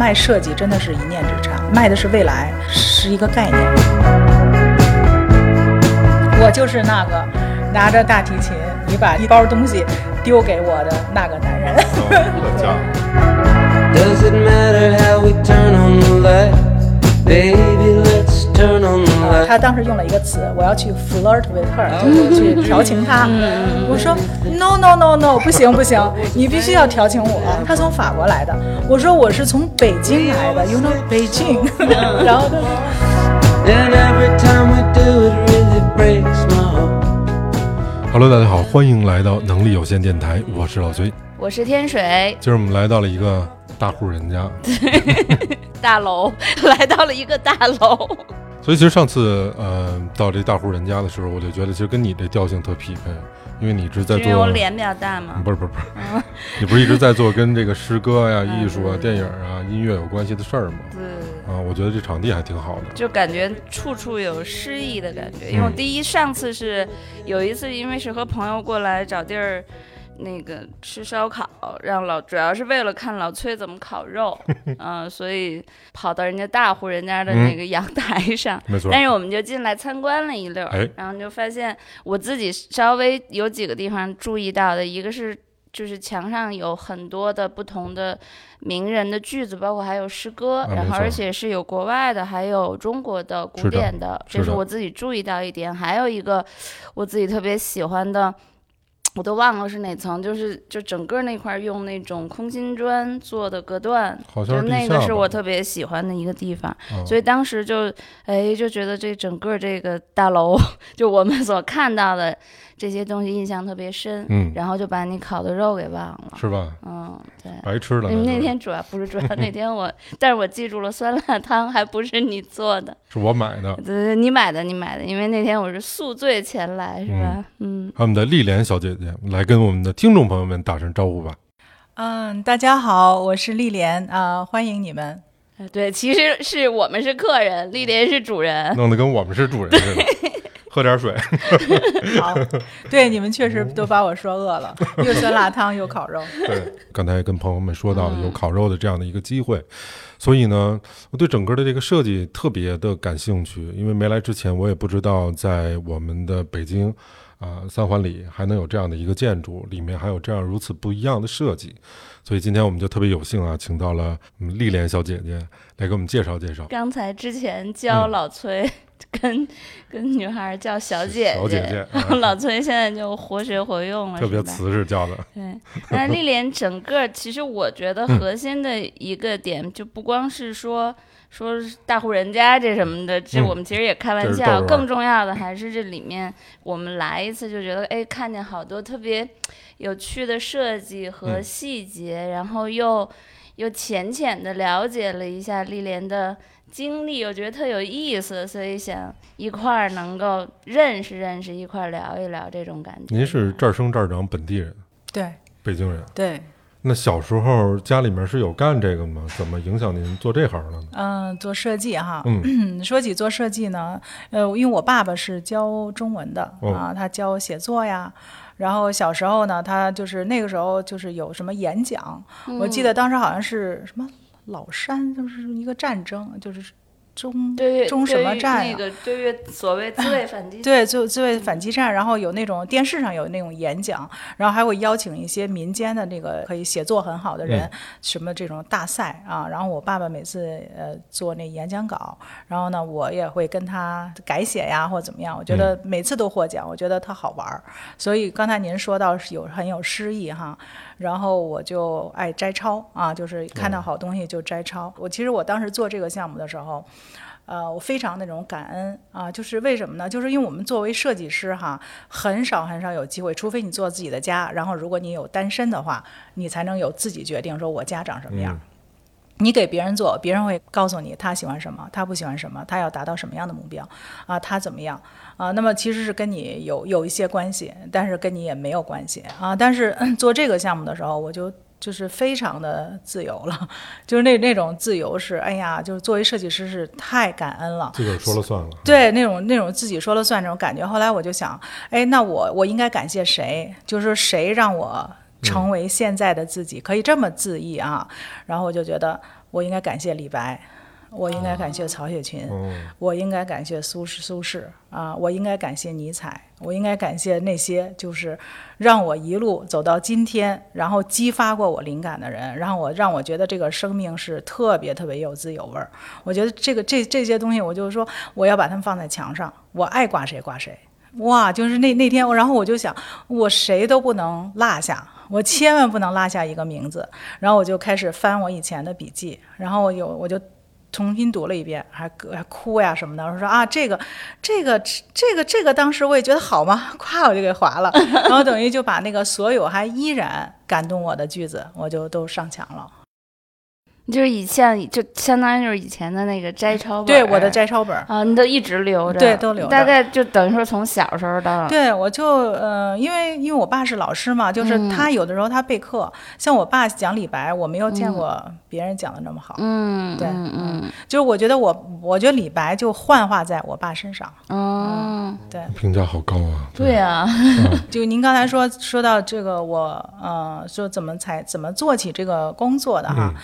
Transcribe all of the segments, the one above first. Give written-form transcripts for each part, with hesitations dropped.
卖设计真的是一念之差，卖的是未来，是一个概念。我就是那个拿着大提琴，你把一包东西丢给我的那个男人。 Does it matter how we turn on the light? Baby, let's turn on the light. 他当时用了一个词，我要去 flirt with her， 就是去调情她。我说 no， 不行，你必须要调情我。他从法国来的，我说我是从北京来的 ，you know 北京。然后他说 And every time we do it really breaks my heart. Hello， 大家好，欢迎来到能力有限电台，我是老崔， 我是天水。 今儿我们来到了一个大户人家， 大楼，来到了一个大楼。 所以其实上次到这大户人家的时候，我就觉得其实跟你这调性特匹配，因为你一直在做， 因为我脸比较大嘛。 不是，你不是一直在做跟这个诗歌呀、艺术啊、电影啊、音乐有关系的事儿吗？ 对。 我觉得这场地还挺好的， 就感觉处处有诗意的感觉。因为我上次是有一次，因为是和朋友过来找地儿。那个吃烧烤，主要是为了看老崔怎么烤肉，所以跑到人家大户人家的那个阳台上， 没错。 但是我们就进来参观了一溜，然后就发现我自己稍微有几个地方注意到的，一个是就是墙上有很多的不同的名人的句子，包括还有诗歌，然后而且是有国外的，还有中国的古典的，这是我自己注意到一点。还有一个我自己特别喜欢的。我都忘了是哪层，就整个那块用那种空心砖做的隔断， 好像是就那个是我特别喜欢的一个地方，所以当时就觉得这整个这个大楼，就我们所看到的这些东西印象特别深，然后就把你烤的肉给忘了， 是吧？ 对， 白吃了。 那天主要那天但是我记住了酸辣汤还不是你做的， 是我买的。 对，你买的，因为那天我是宿醉前来，是吧？ 我们的丽莲小姐姐来跟我们的听众朋友们打声招呼吧。 大家好，我是丽莲欢迎你们。 对，其实是我们是客人，丽莲是主人， 弄得跟我们是主人似的。喝点水。 好，对，你们确实都把我说饿了，又酸辣汤又烤肉。 对，刚才跟朋友们说到的有烤肉的这样的一个机会，所以呢，我对整个的这个设计特别的感兴趣，因为没来之前我也不知道在我们的北京三环里还能有这样的一个建筑，里面还有这样如此不一样的设计，所以今天我们就特别有幸请到了丽莲小姐姐来给我们介绍介绍。 刚才之前教老崔跟女孩叫小姐姐，然后老崔现在就活学活用了， 特别瓷实叫的。 对，那丽莲整个其实我觉得核心的一个点就不光是说大户人家这什么的，这我们其实也开玩笑，更重要的还是这里面我们来一次就觉得看见好多特别有趣的设计和细节，然后又浅浅的了解了一下丽莲的经历，我觉得特有意思，所以想一块儿能够认识一块儿聊一聊这种感觉。 您是这儿生这儿长本地人？ 对， 北京人。 对。 那小时候家里面是有干这个吗？怎么影响您做这行了呢？ 做设计哈。说起做设计呢，因为我爸爸是教中文的他教写作呀。然后小时候呢，他就是那个时候就是有什么演讲，我记得当时好像是什么老山，就是一个战争，就是中什么战那个对于所谓自卫反击对，就自卫反击战，然后有那种电视上有那种演讲，然后还会邀请一些民间的那个可以写作很好的人，什么这种大赛然后我爸爸每次做那演讲稿，然后呢我也会跟他改写呀或怎么样，我觉得每次都获奖，我觉得特好玩，所以刚才您说到是很有诗意哈，然后我就爱摘抄就是看到好东西就摘抄。其实我当时做这个项目的时候我非常那种感恩就是为什么呢？就是因为我们作为设计师很少有机会，除非你做自己的家，然后如果你有单身的话，你才能有自己决定说我家长什么样。你给别人做，别人会告诉你他喜欢什么，他不喜欢什么，他要达到什么样的目标他怎么样那么其实是跟你有一些关系，但是跟你也没有关系但是做这个项目的时候，我就是非常的自由了，就是那种自由是就是作为设计师是太感恩了， 自个说了算了。 对，那种自己说了算这种感觉。后来我就想那我应该感谢谁，就是说谁让我成为现在的自己，可以这么恣意啊。然后我就觉得我应该感谢李白，我应该感谢曹雪芹，我应该感谢苏轼啊，我应该感谢尼采，我应该感谢那些就是让我一路走到今天，然后激发过我灵感的人，让我觉得这个生命是特别特别有滋有味儿。我觉得这些东西，我就是说我要把它们放在墙上，我爱挂谁挂谁。哇，就是那天，然后我就想，我谁都不能落下，我千万不能落下一个名字。然后我就开始翻我以前的笔记，然后我就重新读了一遍，还哭呀什么的。我说啊，这个，当时我也觉得好吗？咵我就给划了，然后等于就把那个所有还依然感动我的句子，我就都上墙了。 就是就相当于就是以前的那个摘抄本， 对，我的摘抄本啊，你都一直留着， 对，都留着。 大概就等于说从小时候到， 对，我就因为我爸是老师嘛，就是他有的时候他备课，像我爸讲李白，我没有见过别人讲的那么好，对，就是我觉得李白就幻化在我爸身上，对， 评价好高啊， 对啊， 就您刚才说到这个，我说怎么做起这个工作的哈。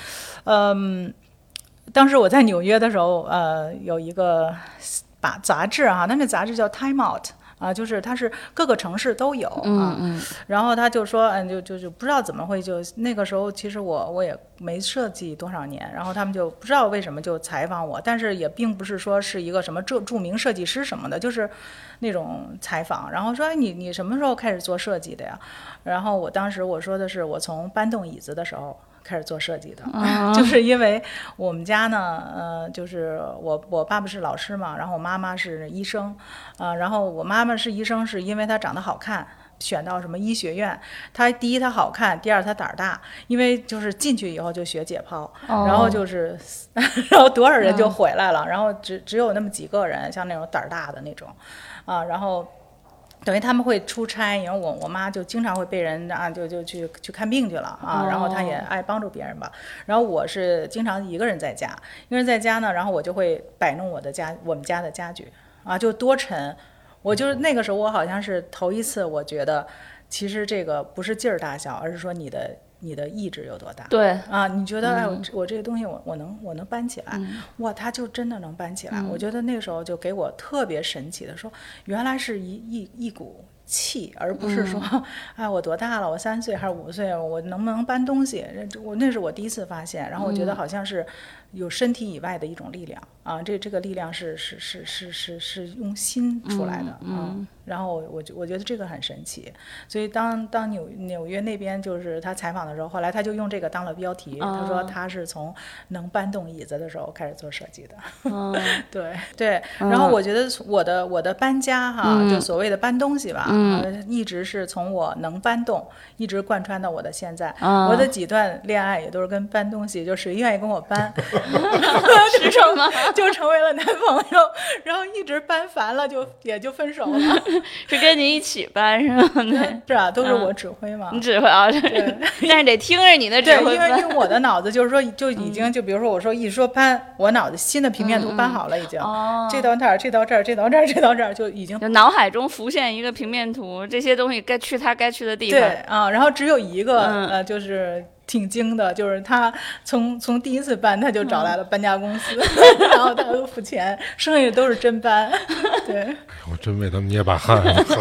当时我在纽约的时候，有一个杂志哈，那杂志叫 Time Out 啊，就是它是各个城市都有啊。然后他就说，就不知道怎么会就那个时候，其实我也没设计多少年，然后他们就不知道为什么就采访我，但是也并不是说是一个什么著名设计师什么的，就是那种采访，然后说，哎，你什么时候开始做设计的呀？然后我当时我说的是我从搬动椅子的时候开始做设计的，就是因为我们家呢，就是我爸爸是老师嘛，然后我妈妈是医生，然后我妈妈是医生是因为她长得好看。选到什么医学院，第一她好看，第二她胆儿大，因为就是进去以后就学解剖，然后就是然后多少人就回来了，然后只有那么几个人，像那种胆儿大的那种，然后。等于他们会出差，然后我妈就经常会被人就去看病去了啊，然后她也爱帮助别人吧。然后我是经常一个人在家，呢，然后我就会摆弄我们家的家具啊，就多沉。我就是那个时候我好像是头一次，我觉得其实这个不是劲儿大小，而是说你的意志有多大？ 对啊，你觉得哎，我这个东西我能搬起来，哇，它就真的能搬起来。我觉得那个时候就给我特别神奇的说，原来是一股气，而不是说，哎，我多大了？我3岁还是5岁？我能不能搬东西？那是我第一次发现，然后我觉得好像是有身体以外的一种力量啊，这个力量是用心出来的然后我觉得这个很神奇，所以当纽约那边就是他采访的时候，后来他就用这个当了标题，他说他是从能搬动椅子的时候开始做设计的，对，然后我觉得我的搬家哈，就所谓的搬东西吧，一直是从我能搬动一直贯穿到我的现在，我的几段恋爱也都是跟搬东西，就谁愿意跟我搬， 是什么？ 就成为了男朋友，然后一直搬烦了也就分手了。 是跟你一起搬是吗？对， 是啊，都是我指挥嘛。 你指挥啊，对，但是得听着你的指挥搬。因为我的脑子就是说，就已经就比如说我说一说搬，我脑子新的平面图搬好了已经，这到这儿，这到这儿，这到这儿，这到这儿就已经就脑海中浮现一个平面图，这些东西该去它该去的地方。 对啊，然后只有一个就是挺精的，就是他从第一次搬他就找来了搬家公司，然后他都付钱，剩下的都是真搬。对， 我真为他们捏把汗。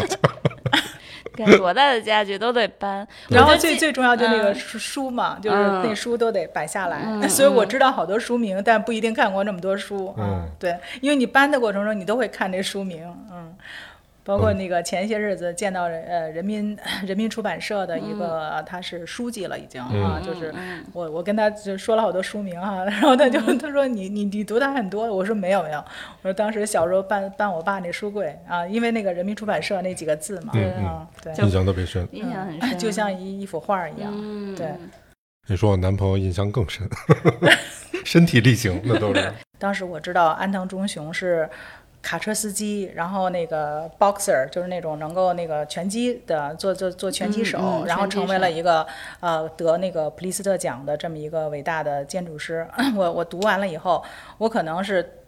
多大的家具都得搬， 然后最重要就那个书嘛，就是那书都得摆下来，所以我知道好多书名，但不一定看过那么多书。对，因为你搬的过程中你都会看这书名，包括那个前些日子见到人民出版社的一个他是书记了已经就是我跟他就说了好多书名然后他说你读的很多，我说没有，我说当时小时候搬我爸那书柜因为那个人民出版社那几个字嘛，对， 印象特别深， 印象很深， 就像一幅画一样，对。 你说我男朋友印象更深，身体力行那都是。 当时我知道安藤忠雄是卡车司机，然后那个 boxer 就是那种能够那个拳击的做拳击手，然后成为了一个得那个普利斯特奖的这么一个伟大的建筑师。我读完了以后，我可能是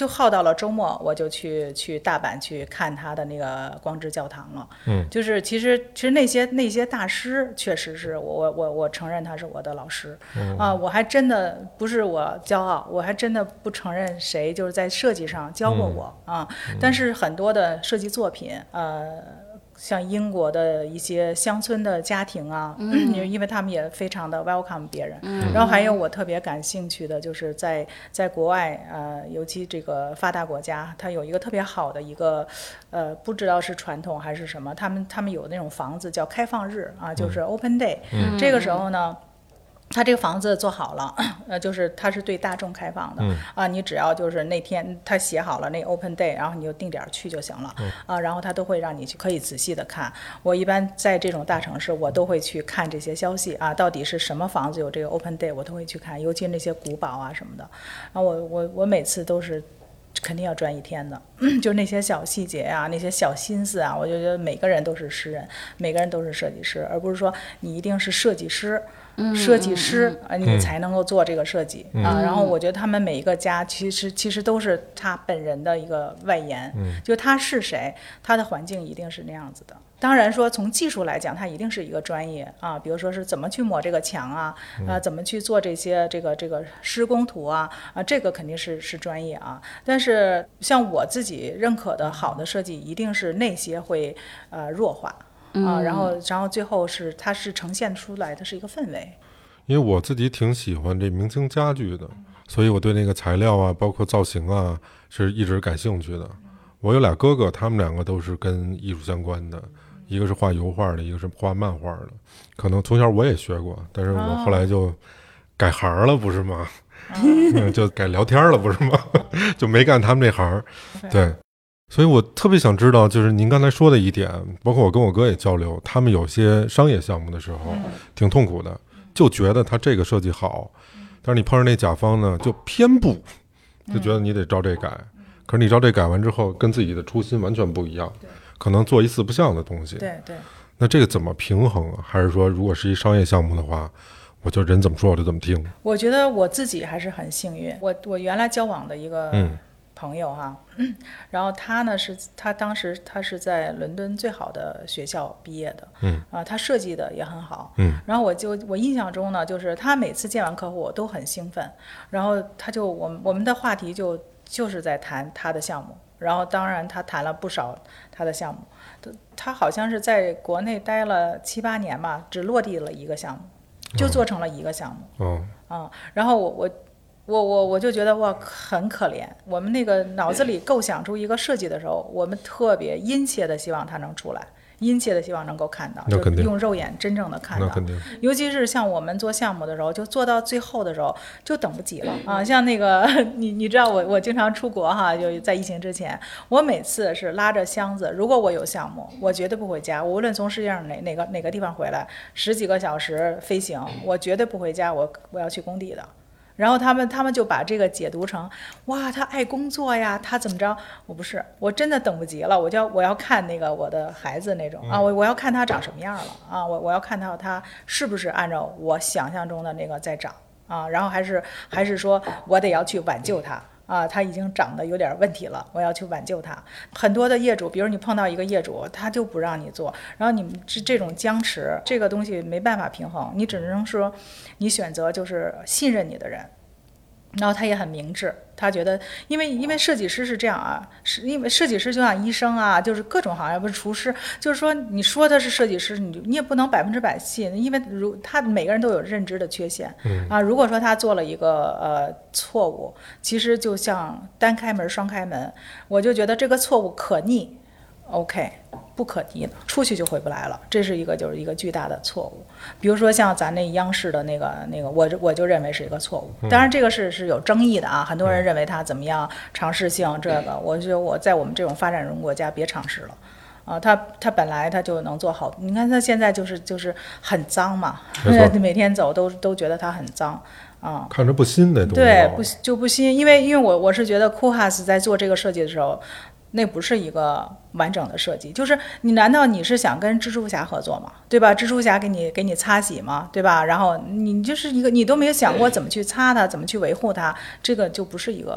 就耗到了周末，我就去大阪去看他的那个光之教堂了。就是其实那些大师确实是我承认他是我的老师。我还真的不是我骄傲，我还真的不承认谁就是在设计上教过我啊。但是很多的设计作品，像英国的一些乡村的家庭啊，因为他们也非常的 welcome 别人。然后还有我特别感兴趣的就是在国外，尤其这个发达国家，它有一个特别好的一个，不知道是传统还是什么，他们有那种房子叫开放日啊，就是 open day。这个时候呢，他这个房子做好了，就是它是对大众开放的。你只要就是那天他写好了那 open day， 然后你就定点去就行了。然后他都会让你去可以仔细的看。我一般在这种大城市，我都会去看这些消息啊，到底是什么房子有这个 open day， 我都会去看，尤其那些古堡啊什么的。我每次都是肯定要转一天的，就那些小细节啊，那些小心思啊，我就觉得每个人都是诗人，每个人都是设计师，而不是说你一定是设计师。你才能够做这个设计啊。然后我觉得他们每一个家其实都是他本人的一个外延，就他是谁，他的环境一定是那样子的。当然说从技术来讲，它一定是一个专业啊，比如说是怎么去抹这个墙啊，怎么去做这些这个施工图啊，这个肯定是专业啊。但是像我自己认可的好的设计，一定是那些会弱化。然后最后它是呈现出来的是一个氛围。 因为我自己挺喜欢这明清家具的，所以我对那个材料啊，包括造型啊，是一直感兴趣的。我有俩哥哥，他们两个都是跟艺术相关的，一个是画油画的，一个是画漫画的。可能从小我也学过，但是我后来就改行了，不是吗？就改聊天了，不是吗？就没干他们这行。对。所以我特别想知道，就是您刚才说的一点，包括我跟我哥也交流，他们有些商业项目的时候挺痛苦的，就觉得他这个设计好，但是你碰上那甲方呢就偏不，就觉得你得照这改，可是你照这改完之后跟自己的初心完全不一样，可能做一四不像的东西。 对， 那这个怎么平衡啊？还是说如果是一商业项目的话，我就人怎么说我就怎么听？ 我觉得我自己还是很幸运，我原来交往的一个朋友哈，然后他呢他当时他是在伦敦最好的学校毕业的，他设计的也很好，然后我印象中呢，就是他每次见完客户都很兴奋，然后我们的话题就是在谈他的项目，然后当然他谈了不少他的项目，他好像是在国内待了7、8年吧，只落地了一个项目，就做成了一个项目，然后我就觉得哇很可怜，我们那个脑子里构想出一个设计的时候，我们特别殷切的希望它能出来，殷切的希望能够看到，就用肉眼真正的看到。尤其是像我们做项目的时候，就做到最后的时候就等不及了啊！像那个你知道我经常出国哈，就在疫情之前，我每次是拉着箱子，如果我有项目，我绝对不回家，我无论从世界上哪个地方回来，10几个小时飞行，我绝对不回家，我要去工地的。然后他们就把这个解读成，哇，他爱工作呀，他怎么着？我不是，我真的等不及了，我要看那个我的孩子那种啊，我要看他长什么样了啊，我要看到他是不是按照我想象中的那个在长啊，然后还是说我得要去挽救他。他已经长得有点问题了，我要去挽救他。很多的业主，比如你碰到一个业主，他就不让你做，然后你们这种僵持，这个东西没办法平衡，你只能说你选择就是信任你的人。然后他也很明智，他觉得，因为设计师是这样啊，是因为设计师就像医生啊，就是各种行业，不是厨师，就是说你说他是设计师，你也不能100%信，因为他每个人都有认知的缺陷，如果说他做了一个错误，其实就像单开门双开门，我就觉得这个错误可逆 ，OK。不可逆的，出去就回不来了，这是就是一个巨大的错误。比如说像咱那央视的那个，我就认为是一个错误。当然这个是有争议的啊，很多人认为它怎么样尝试性，这个我觉得我在我们这种发展中国家别尝试了。他本来他就能做好，你看他现在就是很脏嘛，每天走都觉得他很脏啊， 看着不新的东西。 对，不新，因为我是觉得Koolhaas在做这个设计的时候。那不是一个完整的设计，就是难道你是想跟蜘蛛侠合作吗？对吧？蜘蛛侠给你擦洗吗？对吧？然后你就是你都没有想过怎么去擦它，怎么去维护它，这个就不是一个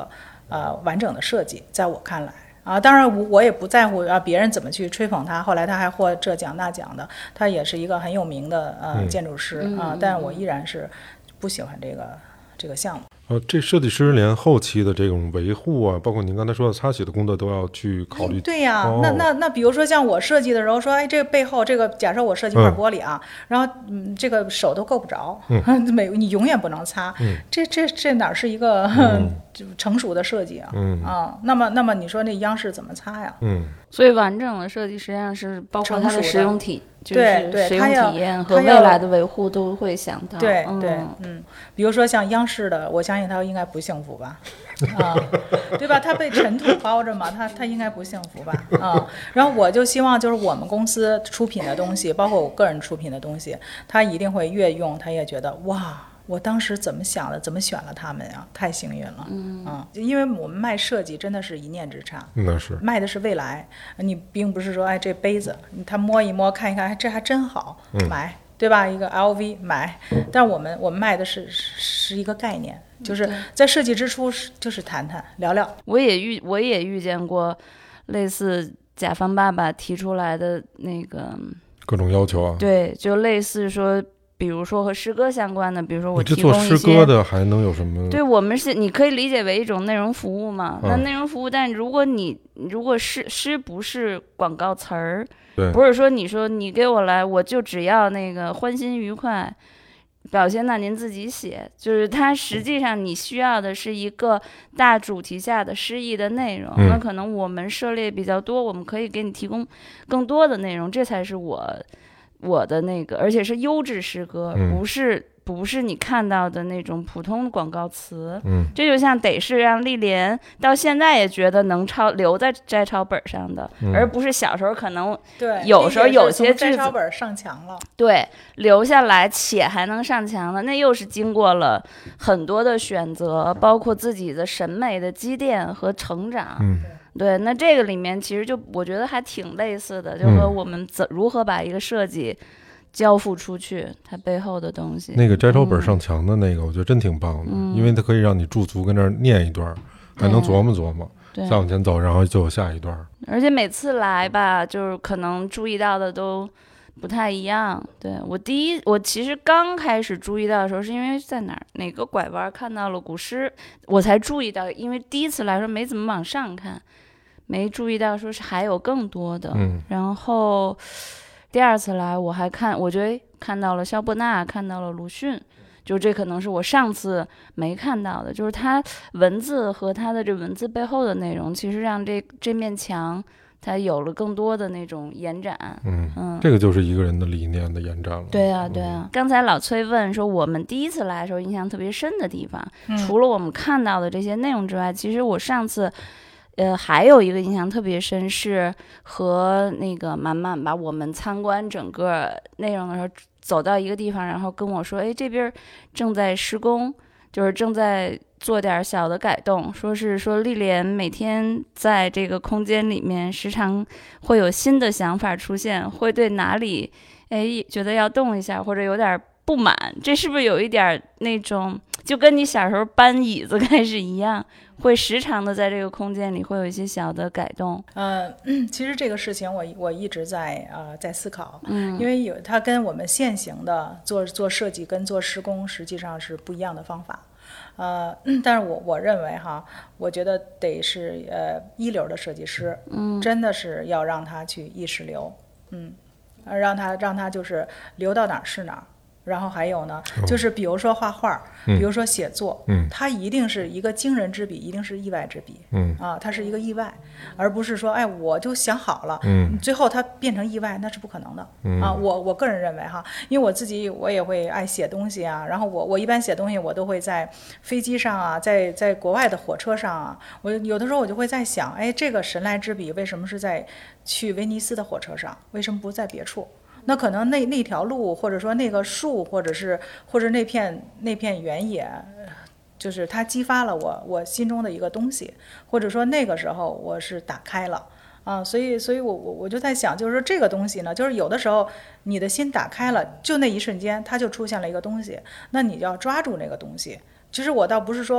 完整的设计，在我看来。当然我也不在乎别人怎么去吹捧他，后来他还获这奖那奖的，他也是一个很有名的建筑师但我依然是不喜欢这个项目。 这设计师连后期的这种维护啊，包括您刚才说的擦洗的工作都要去考虑。 对呀，那比如说像我设计的时候说，哎，这个背后这个假设我设计块玻璃然后这个手都够不着，你永远不能擦，这哪是一个成熟的设计那么你说那央视怎么擦呀？ 所以完整的设计实际上是包括它的使用体，就是使用体验和未来的维护都会想到。 对，比如说像央视的，我相信他应该不幸福吧，对吧？他被尘土包着嘛，他应该不幸福吧，然后我就希望就是我们公司出品的东西，包括我个人出品的东西，他一定会越用，他也觉得哇。我当时怎么想的，怎么选了他们呀？太幸运了，因为我们卖设计真的是一念之差， 那是卖的是未来，你并不是说哎这杯子他摸一摸看一看，哎这还真好，买，对吧？一个 LV 买，但我们卖的是一个概念，就是在设计之初就是谈谈聊聊。 我也遇见过类似甲方爸爸提出来的那个各种要求啊， 对，就类似说。比如说和诗歌相关的，比如说我提供一些， 你这做诗歌的还能有什么？ 对，我们是你可以理解为一种内容服务嘛。那内容服务，但如果诗不是广告词儿，不是说你说你给我来，我就只要那个欢欣愉快表现，那您自己写。就是它实际上你需要的是一个大主题下的诗意的内容。那可能我们涉猎比较多，我们可以给你提供更多的内容，这才是我的那个，而且是优质诗歌，不是你看到的那种普通的广告词。这就像得是让历莲到现在也觉得能留在摘抄本上的，而不是小时候可能有时候有些句子摘抄本上墙了， 对，留下来且还能上墙了，那又是经过了很多的选择，包括自己的审美的积淀和成长。对，那这个里面其实就我觉得还挺类似的，就和我们如何把一个设计交付出去，它背后的东西。 那个摘抄本上墙的那个，我觉得真挺棒的，因为它可以让你驻足跟那儿念一段，还能琢磨琢磨，再往前走，然后就有下一段。 而且每次来吧，就是可能注意到的都不太一样。对，我其实刚开始注意到的时候，是因为在哪个拐弯看到了古诗，我才注意到，因为第一次来说没怎么往上看。没注意到说是还有更多的，然后第二次来我觉得看到了萧伯纳，看到了鲁迅，就这可能是我上次没看到的，就是他文字和他的这文字背后的内容，其实让这面墙它有了更多的那种延展。 这个就是一个人的理念的延展了。 对啊。刚才老崔问说我们第一次来的时候印象特别深的地方，除了我们看到的这些内容之外，其实我上次还有一个印象特别深，是和那个满满吧，我们参观整个内容的时候，走到一个地方，然后跟我说，哎，这边正在施工，就是正在做点小的改动，说历莲每天在这个空间里面，时常会有新的想法出现，会对哪里觉得要动一下，或者有点不满，这是不是有一点那种就跟你小时候搬椅子开始一样，会时常的在这个空间里会有一些小的改动？ 其实这个事情我一直在思考，因为它跟我们现行的做设计跟做施工实际上是不一样的方法。但是我认为我觉得得是一流的设计师，真的是要让他去意识流，让他就是流到哪儿是哪儿。然后还有呢，就是比如说画画，比如说写作，它一定是一个惊人之笔，一定是意外之笔，它是一个意外，而不是说哎我就想好了，最后它变成意外，那是不可能的，我个人认为因为我也会爱写东西啊，然后我一般写东西我都会在飞机上啊，在国外的火车上啊，我有的时候我就会在想，哎，这个神来之笔为什么是在去威尼斯的火车上，为什么不在别处？那可能那条路，或者说那个树，或者那片原野，就是它激发了我心中的一个东西，或者说那个时候我是打开了所以我就在想，就是说这个东西呢，就是有的时候你的心打开了，就那一瞬间它就出现了一个东西，那你就要抓住那个东西。其实我倒不是说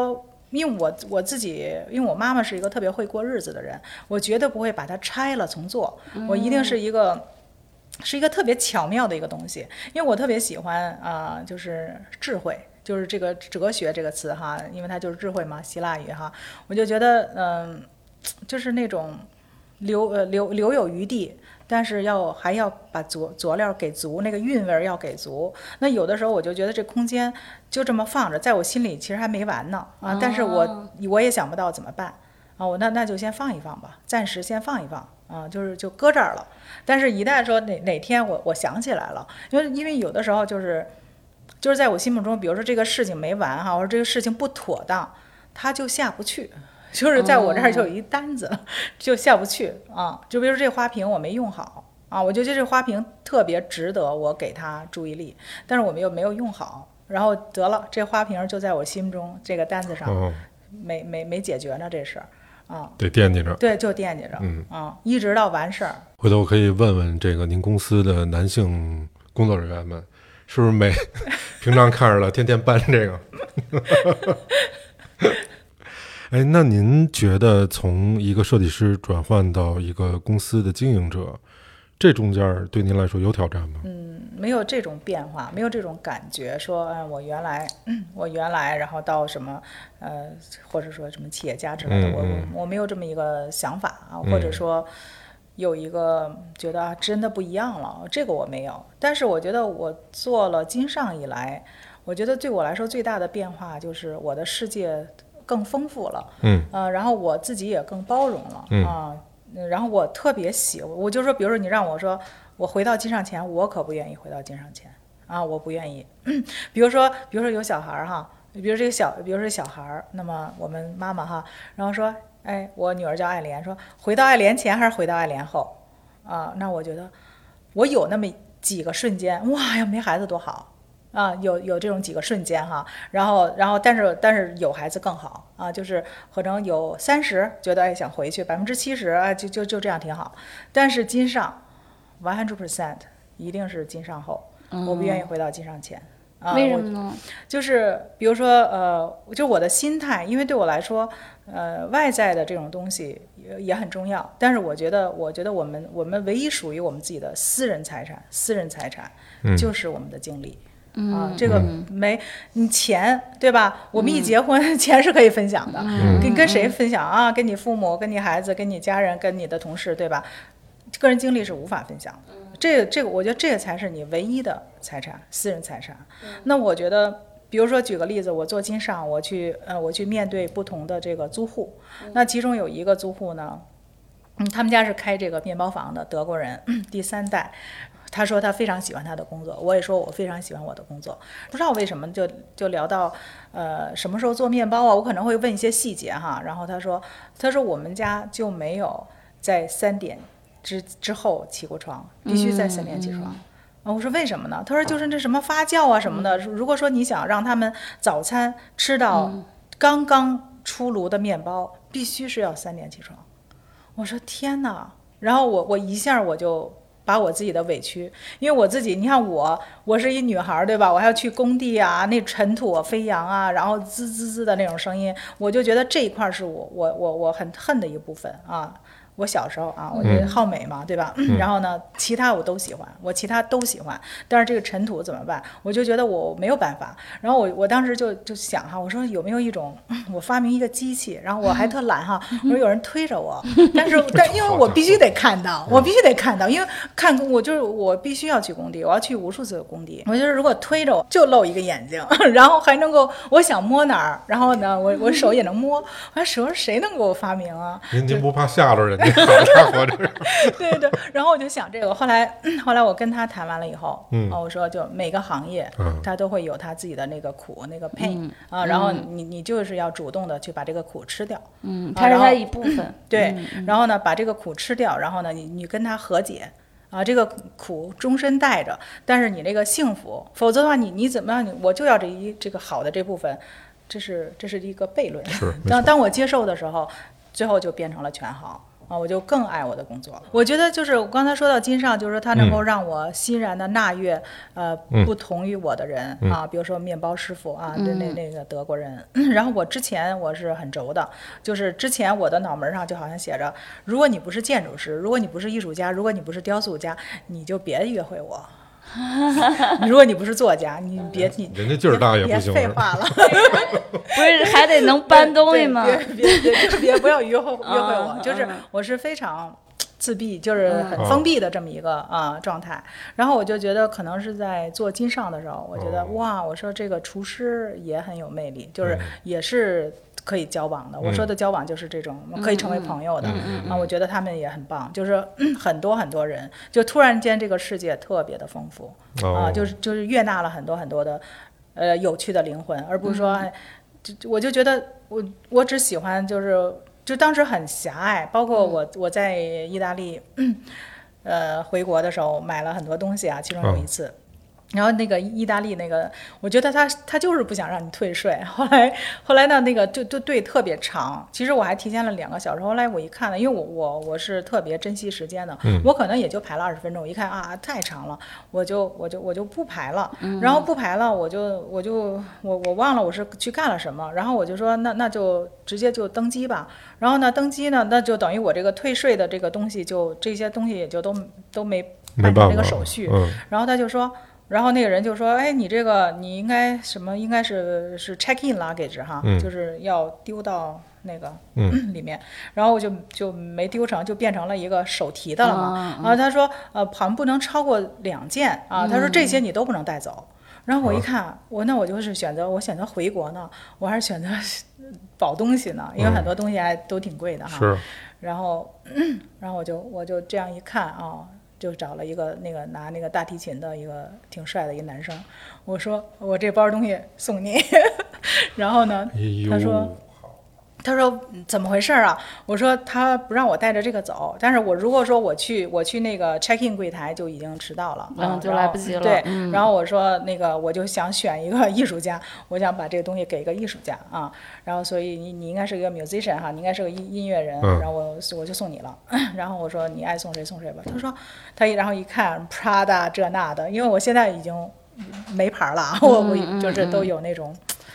因为我自己，因为我妈妈是一个特别会过日子的人，我绝对不会把它拆了重做，我一定是一个特别巧妙的一个东西，因为我特别喜欢就是智慧，就是这个哲学这个词哈，因为它就是智慧嘛，希腊语哈，我就觉得就是那种留有余地。但是还要把佐料给足，那个韵味要给足。那有的时候我就觉得这空间就这么放着，在我心里其实还没完呢啊！但是我也想不到怎么办啊！我那就先放一放吧，暂时先放一放啊，就搁这儿了。但是，一旦说哪天我想起来了，因为有的时候就是在我心目中，比如说这个事情没完哈，或者这个事情不妥当，它就下不去。就是在我这儿就有一单子，就下不去啊。就比如说这花瓶我没用好啊，我就觉得这花瓶特别值得我给它注意力，但是我们又没有用好，然后得了，这花瓶就在我心中这个单子上，没解决呢这事儿啊， 得惦记着， 对，就惦记着，一直到完事儿。 回头可以问问这个您公司的男性工作人员们，是不是平常看着了，天天搬这个？哎，那您觉得从一个设计师转换到一个公司的经营者，这中间对您来说有挑战吗？ 没有这种变化，没有这种感觉，说我原来，然后到什么或者说什么企业家之类的，我没有这么一个想法啊，或者说有一个觉得真的不一样了，这个我没有。但是我觉得我做了金上以来，我觉得对我来说最大的变化就是我的世界更丰富了，然后我自己也更包容了，然后我特别我就说，比如说你让我说我回到金上前，我可不愿意回到金上前啊，我不愿意。比如说有小孩哈，比如说小孩，那么我们妈妈哈，然后说，哎，我女儿叫爱莲，说回到爱莲前还是回到爱莲后啊？那我觉得我有那么几个瞬间，哇呀，没孩子多好。有这种几个瞬间哈，然后但是有孩子更好啊，就是可能有30觉得想回去，70%啊就这样挺好，但是金上100% 一定是金上后，我不愿意回到金上前。 为什么呢？ 就是比如说就我的心态，因为对我来说外在的这种东西也很重要，但是我觉得我们唯一属于我们自己的私人财产就是我们的精力。这个你钱对吧？我们一结婚，钱是可以分享的，跟谁分享啊？跟你父母、跟你孩子、跟你家人、跟你的同事，对吧？个人精力是无法分享的。这个，我觉得这个才是你唯一的财产，私人财产。那我觉得，比如说举个例子，我做金上，我去面对不同的这个租户，那其中有一个租户呢，他们家是开这个面包房的，德国人，第3代。他说他非常喜欢他的工作，我也说我非常喜欢我的工作。不知道为什么就聊到什么时候做面包啊？我可能会问一些细节哈。然后他说我们家就没有在3点之后起过床，必须在3点起床。我说为什么呢？他说就是那什么发酵啊什么的。如果说你想让他们早餐吃到刚刚出炉的面包，必须是要3点起床。我说天哪！然后我一下我就把我自己的委屈，因为我自己，你看我是一女孩，对吧？我还要去工地啊，那尘土飞扬啊，然后滋滋滋的那种声音，我就觉得这一块是我很恨的一部分啊。我小时候啊，我觉得好美嘛，对吧？然后呢，其他我都喜欢，其他都喜欢，但是这个尘土怎么办？我就觉得我没有办法。然后我当时就想哈，我说有没有一种我发明一个机器，然后我还特懒哈，我说有人推着我，但因为我必须得看到，因为我必须要去工地，我要去无数次的工地。我觉得如果推着我就露一个眼睛，然后还能够我想摸哪儿，然后呢我手也能摸，我说谁能给我发明啊？ 您不怕吓着人家？好家伙，这对对，然后我就想这个，后来我跟他谈完了以后，我说就每个行业，他都会有他自己的那个苦，那个 pain 啊，然后你就是要主动的去把这个苦吃掉， 它是它一部分， 对，然后呢把这个苦吃掉，然后呢你跟他和解。这个苦终身带着，但是你这个幸福，否则的话你怎么样？我就要这个好的这部分，这是一个悖论。当我接受的时候。最后就变成了全好啊，我就更爱我的工作。我觉得就是我刚才说到金上，就是说它能够让我欣然的纳悦不同于我的人啊，比如说面包师傅啊，那个德国人。然后我之前我是很轴的，就是之前我的脑门上就好像写着，如果你不是建筑师，如果你不是艺术家，如果你不是雕塑家，你就别约会我。如果你不是作家，你别你人家劲儿大也不行， 别废话了， 不是还得能搬东西吗？ 别不要约会我，就是我是非常自闭，就是很封闭的这么一个状态。然后我就觉得可能是在做金上的时候，我觉得哇，我说这个厨师也很有魅力，就是也是可以交往的。我说的交往就是这种可以成为朋友的我觉得他们也很棒，就是很多很多人，就突然间这个世界特别的丰富就是悦纳了很多很多的有趣的灵魂，而不是说我就觉得我只喜欢就当时很狭隘，包括我在意大利回国的时候买了很多东西啊，其中有一次。然后那个意大利那个，我觉得他就是不想让你退税。后来呢，那个就队特别长，其实我还提前了2个小时。后来我一看呢，因为我是特别珍惜时间的，我可能也就排了20分钟。我一看啊，太长了，我就不排了。然后不排了，我忘了我是去干了什么。然后我就说那就直接就登机吧。然后呢，登机呢，那就等于我这个退税的这个东西这些东西也就都没办成这个手续。然后他就说。然后那个人就说：“哎，你这个你应该应该是 check in luggage 哈，就是要丢到那个里面。然后我就没丢成，就变成了一个手提的了嘛。然后他说好像不能超过2件啊，他说这些你都不能带走。然后我一看，我就是选择回国呢，我还是选择保东西呢，因为很多东西还都挺贵的哈。 是。 然后我就这样一看啊。”就找了一个拿那个大提琴的一个挺帅的一个男生，我说我这包东西送你，然后呢，他说怎么回事啊？我说他不让我带着这个走，但是如果说我去那个 check in 柜台就已经迟到了， 就来不及了。 对，然后我说那个我就想选一个艺术家，我想把这个东西给一个艺术家啊，然后所以你应该是一个 musician 哈，你应该是个音乐人，然后我就送你了，然后我说你爱送谁送谁吧。他说然后一看 Prada 这那的，因为我现在已经没牌了，我就是都有那种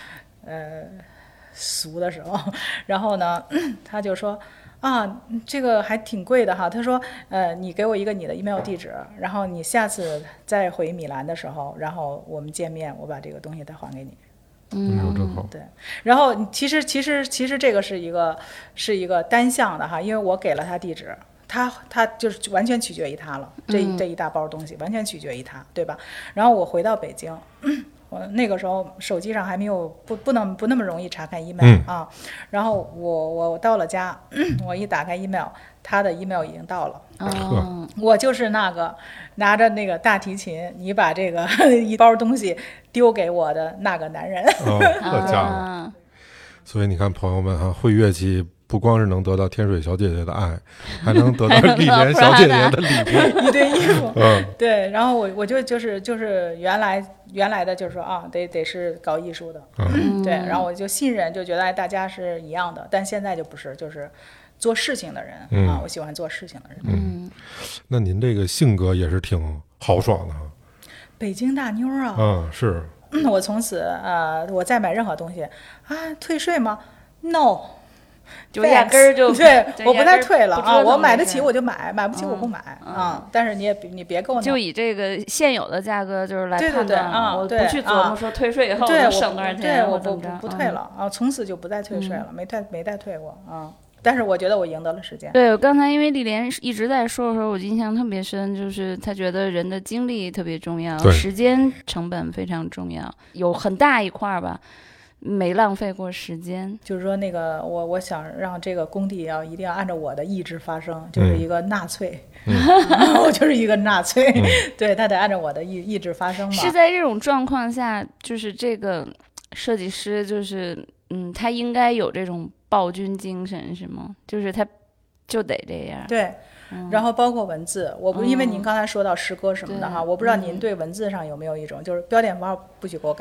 俗的时候，然后呢，他就说啊，这个还挺贵的哈。他说，你给我一个你的 email 地址，然后你下次再回米兰的时候，然后我们见面，我把这个东西再还给你。 真好。 对，然后其实这个是一个单向的哈，因为我给了他地址。他就是完全取决于他了，这一大包东西完全取决于他，对吧？然后我回到北京，我那个时候手机上还没有不那么容易查看 email 啊。然后我到了家，我一打开 email， 他的 email 已经到了。我就是那个拿着那个大提琴，你把这个一包东西丢给我的那个男人。 好家伙！所以你看，朋友们哈，会乐器。不光是能得到天水小姐姐的爱，还能得到丽莲小姐姐的礼物， 一堆衣服。对，然后我就是原来的就是说啊，得是搞艺术的，对，然后我就信任，就觉得大家是一样的，但现在就不是，就是做事情的人我喜欢做事情的人。 那您这个性格也是挺豪爽的哈。 北京大妞啊。 是。 我从此我再买任何东西退税吗 ？No。 就压根儿就对，我不再退了啊！我买得起我就买，买不起我不买但是你别跟我就以这个现有的价格就是来判断我不去琢磨说退税以后能省多少钱， 对，我不退了从此就不再退税了，没再退过但是我觉得我赢得了时间。 对，刚才因为丽莲一直在说的时候，我印象特别深，就是她觉得人的精力特别重要，时间成本非常重要，有很大一块吧。没浪费过时间， 就是说那个我想让这个工地一定要按照我的意志发生，就是一个纳粹，我就是一个纳粹，对，他得按照我的意志发生嘛。 是在这种状况下，就是这个设计师就是他应该有这种暴君精神是吗？就是他就得这样。 对。然后包括文字，因为您刚才说到诗歌什么的哈，我不知道您对文字上有没有一种就是标点符号不许给我改。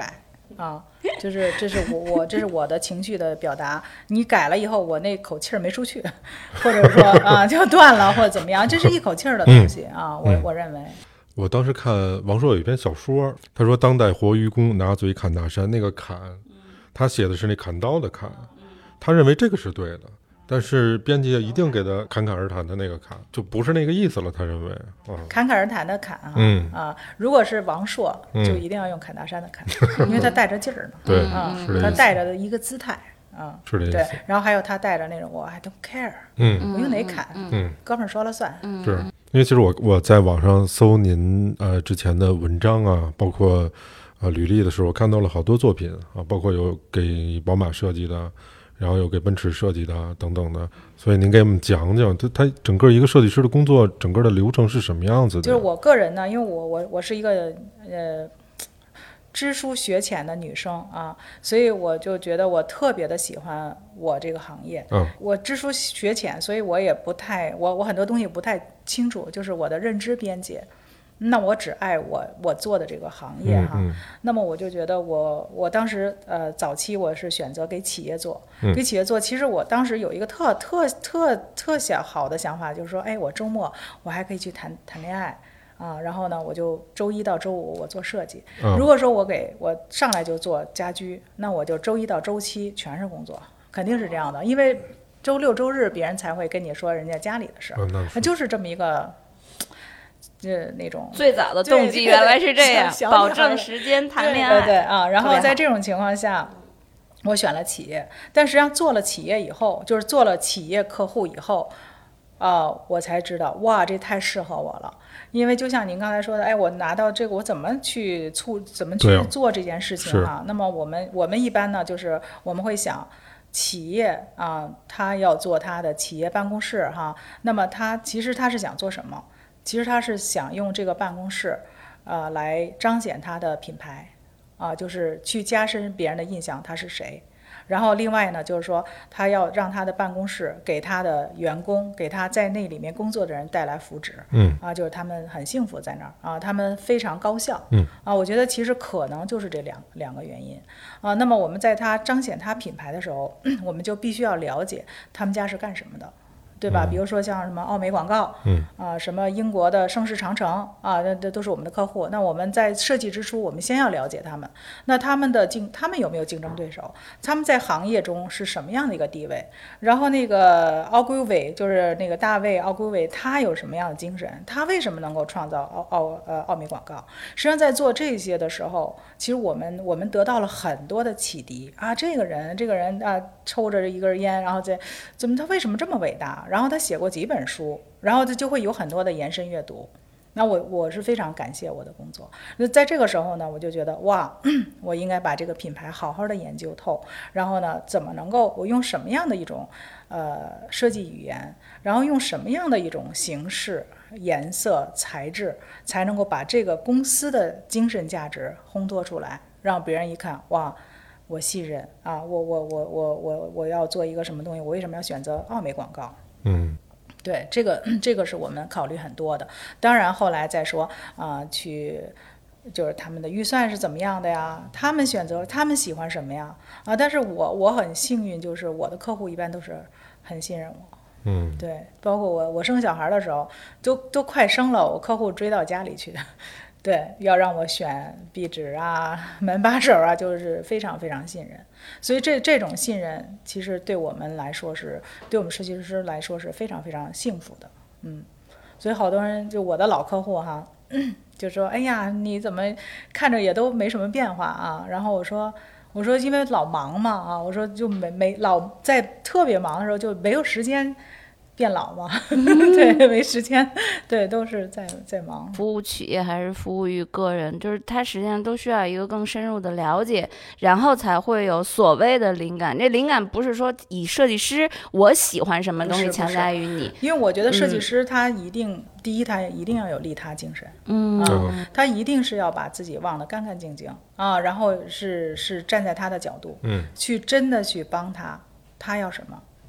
啊，就是这是这是我的情绪的表达。你改了以后，我那口气儿没出去，或者说啊就断了或者怎么样，这是一口气儿的东西啊。我认为。 我当时看王朔有一篇小说，他说当代活愚公拿嘴砍大山，那个砍，他写的是那砍刀的砍，他认为这个是对的。但是编辑一定给他侃侃而谈的那个侃，就不是那个意思了。他认为， 侃侃而谈的侃啊，如果是王朔，就一定要用砍大山的砍，因为他带着劲儿呢。 对， 他带着的一个姿态啊， 是这意思。 对，然后还有他带着那种我 I don't care， 我用哪砍，哥们儿说了算。 是因为其实我在网上搜您之前的文章啊，包括履历的时候，我看到了好多作品啊，包括有给宝马设计的。然后有给奔驰设计的等等的，所以您给我们讲讲，他整个一个设计师的工作，整个的流程是什么样子的？ 就是我个人呢，因为我是一个知书学浅的女生啊，所以我就觉得我特别的喜欢我这个行业。我知书学浅，所以我也不太我很多东西不太清楚，就是我的认知边界。那我只爱我做的这个行业哈，那么我就觉得我当时早期我是选择给企业做，给企业做。其实我当时有一个特好的想法，就是说，哎，我周末我还可以去谈恋爱啊，然后呢，我就周一到周五我做设计。如果说我上来就做家居，那我就周一到周七全是工作，肯定是这样的，因为周六周日别人才会跟你说人家家里的事儿，那就是这么一个。那种最早的动机原来是这样，保证时间谈恋爱。 对啊，然后在这种情况下，我选了企业，但实际上做了企业以后，就是做了企业客户以后，我才知道，哇，这太适合我了。因为就像您刚才说的，哎，我拿到这个，我怎么去做这件事情啊？那么我们一般呢，就是我们会想。企业啊，他要做他的企业办公室哈，那么其实他是想做什么？其实他是想用这个办公室，来彰显他的品牌，就是去加深别人的印象他是谁。然后另外呢，就是说他要让他的办公室给他的员工，给他在那里面工作的人带来福祉，就是他们很幸福在那儿啊，他们非常高效，我觉得其实可能就是这两个原因啊。那么我们在他彰显他品牌的时候，我们就必须要了解他们家是干什么的。对吧？比如说像什么奥美广告，什么英国的盛世长城啊，那都是我们的客户。那我们在设计之初，我们先要了解他们。那他们有没有竞争对手？他们在行业中是什么样的一个地位？然后那个奥圭韦，就是那个大卫奥圭韦，他有什么样的精神？他为什么能够创造奥美广告？实际上在做这些的时候，其实我们得到了很多的启迪啊。这个人啊，抽着一根烟，然后他为什么这么伟大？然后他写过几本书，然后他就会有很多的延伸阅读。那我是非常感谢我的工作。那在这个时候呢，我就觉得哇，我应该把这个品牌好好的研究透。然后呢，怎么能够我用什么样的一种设计语言，然后用什么样的一种形式、颜色、材质，才能够把这个公司的精神价值烘托出来，让别人一看哇。我信任啊，我要做一个什么东西？我为什么要选择奥美广告？对，这个是我们考虑很多的。当然后来再说就是他们的预算是怎么样的呀？他们喜欢什么呀？但是我很幸运，就是我的客户一般都是很信任我。对，包括我生小孩的时候，都快生了，我客户追到家里去。对，要让我选壁纸啊、门把手啊，就是非常非常信任。所以这种信任，其实对我们来说对我们设计师来说是非常非常幸福的。所以好多人就我的老客户哈，就说：“哎呀，你怎么看着也都没什么变化啊？”然后我说因为老忙嘛啊，我说就没老在特别忙的时候就没有时间。变老嘛，对，没时间，对，都是在忙。 服务企业还是服务于个人，就是它实际上都需要一个更深入的了解，然后才会有所谓的灵感。这灵感不是说以设计师我喜欢什么东西强加于你， 因为我觉得设计师他第一他一定要有利他精神，他一定是要把自己忘得干干净净啊，然后是站在他的角度，去真的去帮他要什么。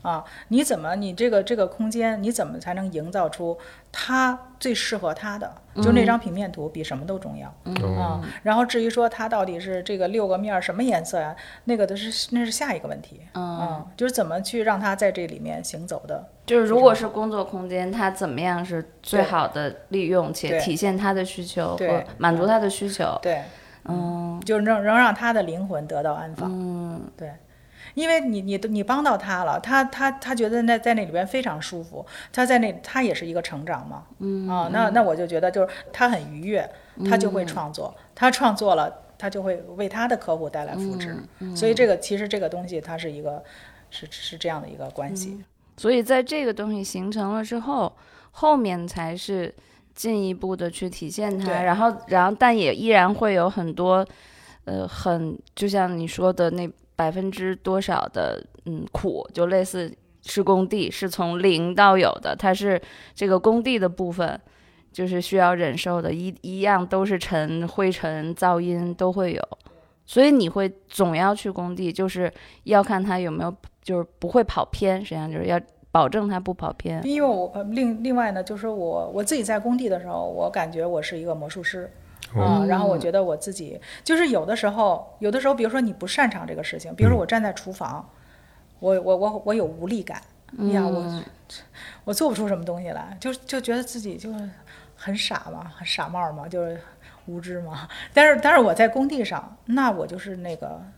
啊，你这个空间你怎么才能营造出它最适合它的？就那张平面图比什么都重要。然后至于说它到底是这个6个面什么颜色呀，那是下一个问题。就是怎么去让它在这里面行走的。 就是如果是工作空间，它怎么样是最好的利用且体现它的需求和满足它的需求。 对，就是能让他的灵魂得到安放。对。因为你帮到他了，他觉得在那里边非常舒服，他也是一个成长嘛。那我就觉得就是他很愉悦，他就会创作，他创作了，他就会为他的客户带来福祉。所以其实这个东西它是一个是这样的一个关系。 所以在这个东西形成了之后，后面才是进一步的去体现它，然后但也依然会有很多就像你说的那%多少的苦，就类似是工地是从零到有的，它是这个工地的部分就是需要忍受的，一样都是尘灰尘噪音都会有，所以你会总要去工地，就是要看它有没有就是不会跑偏，实际上就是要保证它不跑偏。 因为我另外呢，就是我自己在工地的时候，我感觉我是一个魔术师。然后我觉得我自己就是有的时候，比如说你不擅长这个事情，比如说我站在厨房，我有无力感，呀，我做不出什么东西来，就觉得自己就是很傻嘛，很傻帽嘛，就是无知嘛。但是我在工地上，那我就是那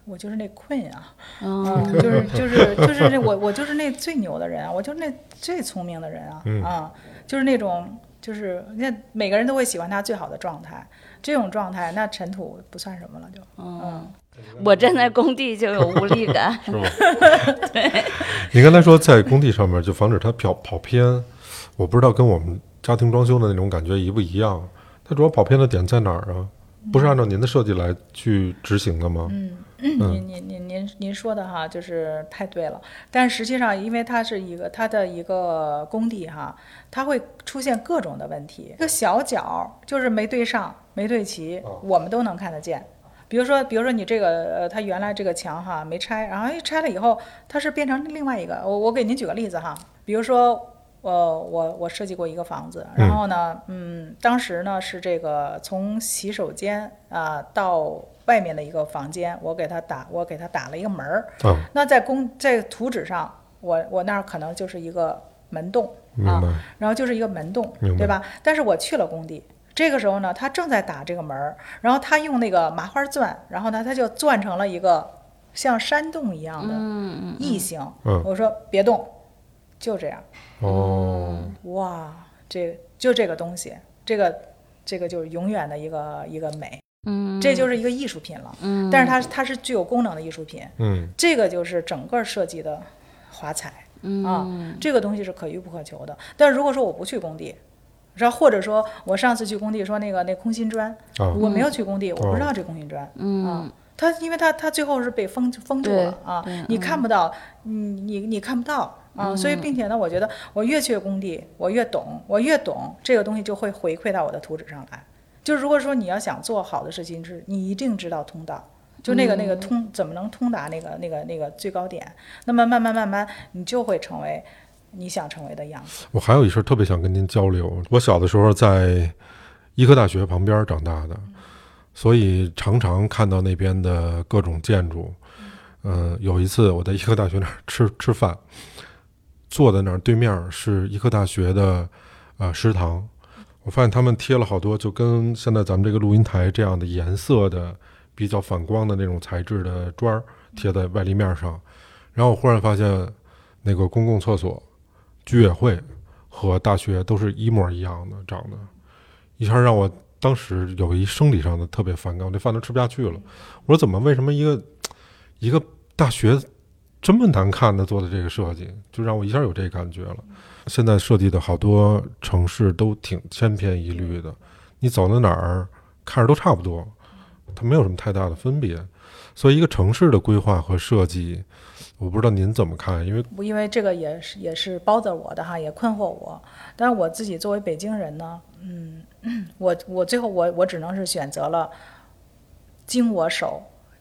queen 啊，就是那我就是那最牛的人啊，我就是那最聪明的人啊，就是那种。就是那每个人都会喜欢他最好的状态，这种状态那尘土不算什么了就。 我站在工地就有无力感， 是吗？对。你刚才说在工地上面就防止它跑偏，我不知道跟我们家庭装修的那种感觉一不一样。它主要跑偏的点在哪儿啊？不是按照您的设计来去执行的吗？ 您说的哈，就是太对了。但实际上，因为它的一个工地哈，它会出现各种的问题。一个小角就是没对上、没对齐，我们都能看得见。比如说你这个它原来这个墙哈没拆，然后拆了以后，它是变成另外一个。我给您举个例子哈，比如说。我设计过一个房子，然后呢，当时呢是这个从洗手间到外面的一个房间，我给它打了一个门儿。那在图纸上，我那儿可能就是一个门洞然后就是一个门洞，对吧？但是我去了工地，这个时候呢，他正在打这个门儿，然后他用那个麻花钻，然后呢他就钻成了一个像山洞一样的异形。我说别动。就这样哇，就这个东西，这个就是永远的一个美，这就是一个艺术品了，但是它是具有功能的艺术品，这个就是整个设计的华彩，这个东西是可遇不可求的。但是如果说我不去工地，或者说我上次去工地说那空心砖，我没有去工地，我不知道这空心砖，因为它最后是被封住了你看不到，你看不到。所以并且呢，我觉得我越去工地，我越懂这个东西就会回馈到我的图纸上来。就如果说你要想做好的事情，你一定知道通道，就那个怎么能通达那个最高点，那么慢慢你就会成为你想成为的样子。 我还有一事特别想跟您交流，我小的时候在医科大学旁边长大的，所以常常看到那边的各种建筑。有一次我在医科大学那儿吃饭。坐在那儿，对面是医科大学的食堂。我发现他们贴了好多就跟现在咱们这个录音台这样的颜色的比较反光的那种材质的砖贴在外立面上。然后我忽然发现那个公共厕所、居委会和大学都是一模一样的长得，一下让我当时有一生理上的特别反感，我这饭都吃不下去了。我说为什么一个大学这么难看的做的这个设计，就让我一下有这感觉了。现在设计的好多城市都挺千篇一律的，你走到哪儿看着都差不多，它没有什么太大的分别。所以一个城市的规划和设计，我不知道您怎么看，因为这个也是包着我的哈，也困惑我。但是我自己作为北京人呢，我最后我只能是选择了经我手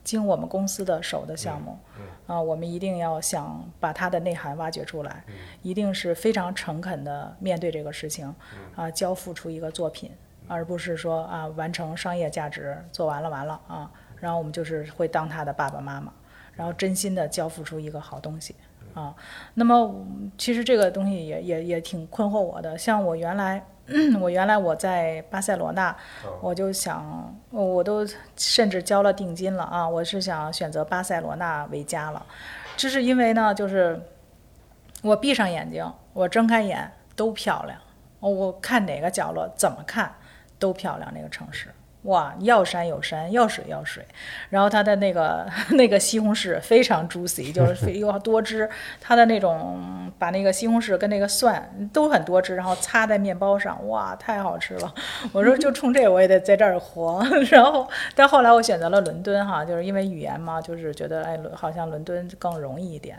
经我们公司的手的项目，我们一定要想把它的内涵挖掘出来，一定是非常诚恳的面对这个事情，交付出一个作品，而不是说完成商业价值做完了然后我们就是会当他的爸爸妈妈，然后真心的交付出一个好东西那么其实这个东西也挺困惑我的，像我原来我在巴塞罗那，我就想，我都甚至交了定金了我是想选择巴塞罗那为家了。这是因为呢，就是我闭上眼睛，我睁开眼都漂亮，我看哪个角落怎么看都漂亮，那个城市。哇，要山有山，要水有水，然后它的那个西红柿非常 juicy， 就是又多汁，它的那种把那个西红柿跟那个蒜都很多汁，然后擦在面包上，哇，太好吃了！我说就冲这我也得在这儿活。然后，但后来我选择了伦敦就是因为语言嘛，就是觉得好像伦敦更容易一点，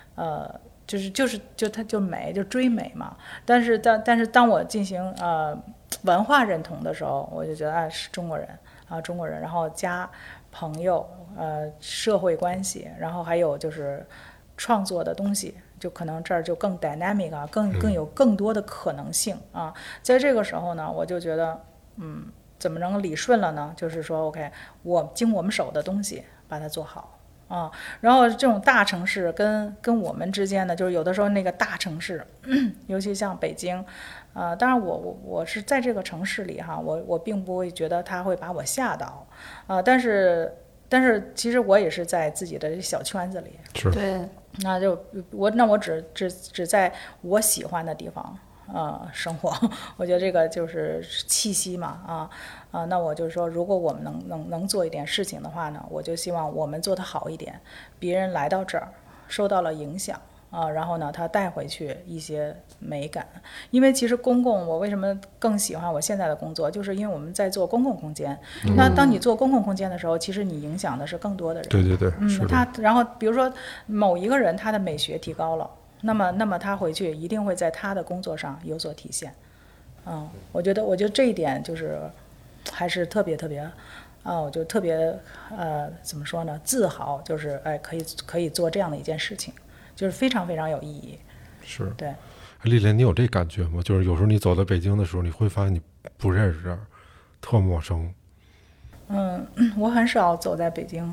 它就美，就追美嘛。但是当我进行文化认同的时候，我就觉得是中国人，然后加朋友，社会关系，然后还有就是创作的东西，就可能这儿就更 dynamic 更有更多的可能性在这个时候呢，我就觉得怎么能理顺了呢？就是说 OK， 经我们手的东西把它做好。然后这种大城市跟我们之间呢，就是有的时候那个大城市，尤其像北京，当然我是在这个城市里我并不会觉得它会把我吓倒，但是其实我也是在自己的小圈子里， 是对， 那我只在我喜欢的地方生活，我觉得这个就是气息嘛那我就是说，如果我们能做一点事情的话呢，我就希望我们做得好一点，别人来到这儿受到了影响然后呢，他带回去一些美感。因为其实我为什么更喜欢我现在的工作，就是因为我们在做公共空间。那当你做公共空间的时候，其实你影响的是更多的人。 对对对，是的。 然后比如说某一个人他的美学提高了，那么他回去一定会在他的工作上有所体现。我觉得这一点就是还是特别我就特别怎么说呢，自豪，就是可以做这样的一件事情，就是非常非常有意义。 是， 对。 丽莲，你有这感觉吗？就是有时候你走到北京的时候，你会发现你不认识这儿，特陌生。 我很少走在北京。